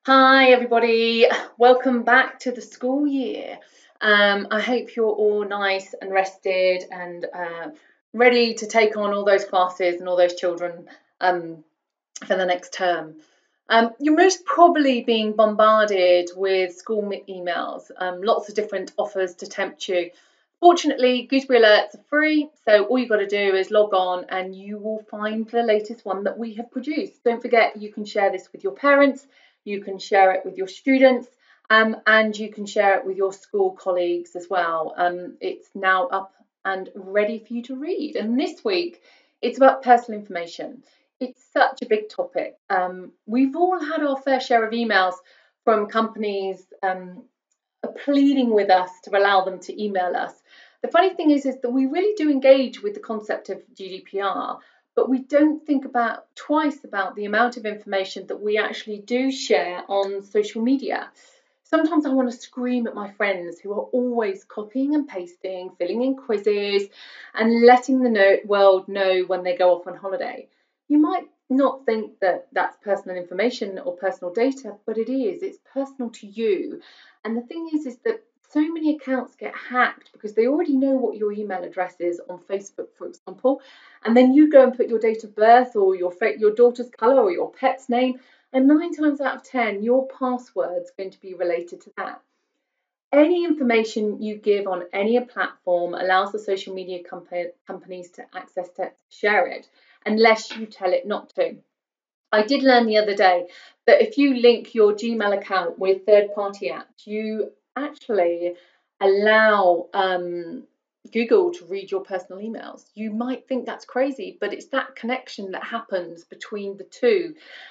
Hi, everybody. Welcome back to the school year. I hope you're all nice and rested and ready to take on all those classes and all those children for the next term. You're most probably being bombarded with school emails, lots of different offers to tempt you. Fortunately, Gooseberry Alerts are free, so all you've got to do is log on and you will find the latest one that we have produced. Don't forget, you can share this with your parents, you can share it with your students, and you can share it with your school colleagues as well. It's now up and ready for you to read. And this week, it's about personal information. It's such a big topic. We've all had our fair share of emails from companies pleading with us to allow them to email us. The funny thing is that we really do engage with the concept of GDPR, but we don't think twice about the amount of information that we actually do share on social media. Sometimes I want to scream at my friends who are always copying and pasting, filling in quizzes, and letting the world know when they go off on holiday. You might not think that that's personal information or personal data, but it is. It's personal to you. And the thing is that so many accounts get hacked because they already know what your email address is on Facebook, for example, and then you go and put your date of birth or your daughter's colour or your pet's name, and 9 times out of 10, your password's going to be related to that. Any information you give on any platform allows the social media companies to access to share it, unless you tell it not to. I did learn the other day that if you link your Gmail account with third-party apps, you actually allow Google to read your personal emails. You might think that's crazy, but it's that connection that happens between the two.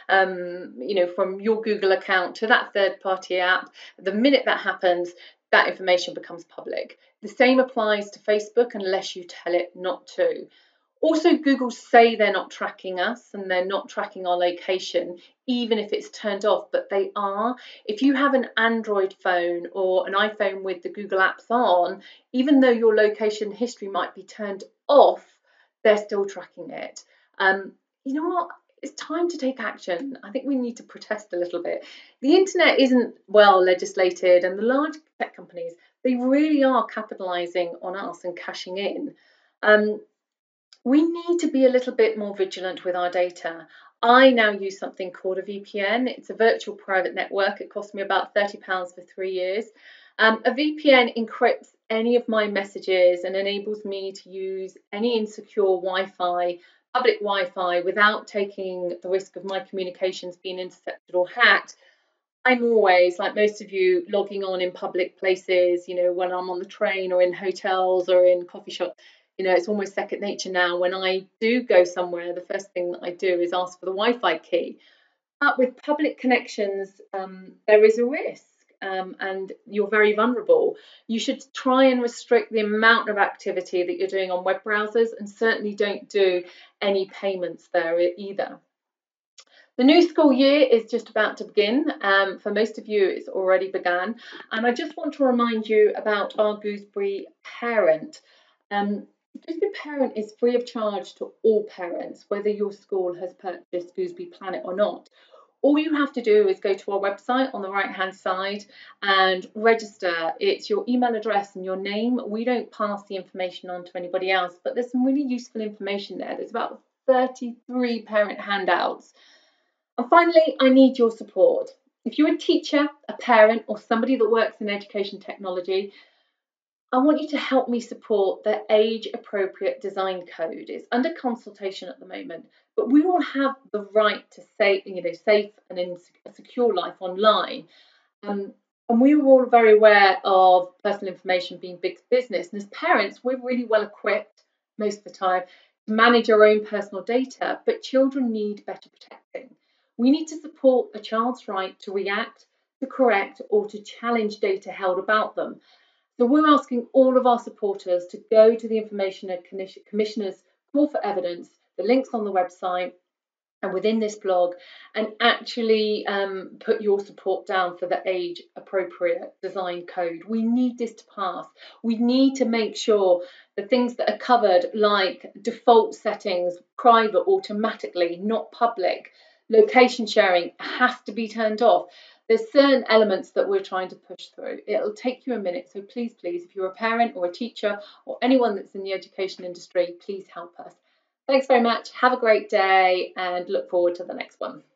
From your Google account to that third-party app. The minute that happens, that information becomes public. The same applies to Facebook unless you tell it not to. Also, Google say they're not tracking us and they're not tracking our location, even if it's turned off, but they are. If you have an Android phone or an iPhone with the Google apps on, even though your location history might be turned off, they're still tracking it. You know what? It's time to take action. I think we need to protest a little bit. The internet isn't well legislated, and the large tech companies, they really are capitalizing on us and cashing in. We need to be a little bit more vigilant with our data. I now use something called a VPN. It's a virtual private network. It cost me about £30 for 3 years. A VPN encrypts any of my messages and enables me to use any insecure Wi-Fi, public Wi-Fi, without taking the risk of my communications being intercepted or hacked. I'm always, like most of you, logging on in public places, when I'm on the train or in hotels or in coffee shops. It's almost second nature now. When I do go somewhere, the first thing that I do is ask for the Wi-Fi key. But with public connections, there is a risk, and you're very vulnerable. You should try and restrict the amount of activity that you're doing on web browsers, and certainly don't do any payments there either. The new school year is just about to begin. For most of you, it's already begun. And I just want to remind you about our Gooseberry Parent. Gooseberry Parent is free of charge to all parents, whether your school has purchased Gooseberry Planet or not. All you have to do is go to our website on the right-hand side and register. It's your email address and your name. We don't pass the information on to anybody else, but there's some really useful information there. There's about 33 parent handouts. And finally, I need your support. If you're a teacher, a parent, or somebody that works in education technology, I want you to help me support the age-appropriate design code. It's under consultation at the moment, but we all have the right to safe and a secure life online. And we are all very aware of personal information being big business. And as parents, we're really well equipped most of the time to manage our own personal data, but children need better protecting. We need to support a child's right to react, to correct, or to challenge data held about them. So we're asking all of our supporters to go to the Information Commissioner's Call for Evidence, the links on the website and within this blog, and actually put your support down for the age-appropriate design code. We need this to pass. We need to make sure the things that are covered, like default settings, private automatically, not public, location sharing has to be turned off. there's certain elements that we're trying to push through. It'll take you a minute, so please, if you're a parent or a teacher or anyone that's in the education industry, please help us. Thanks very much. Have a great day and look forward to the next one.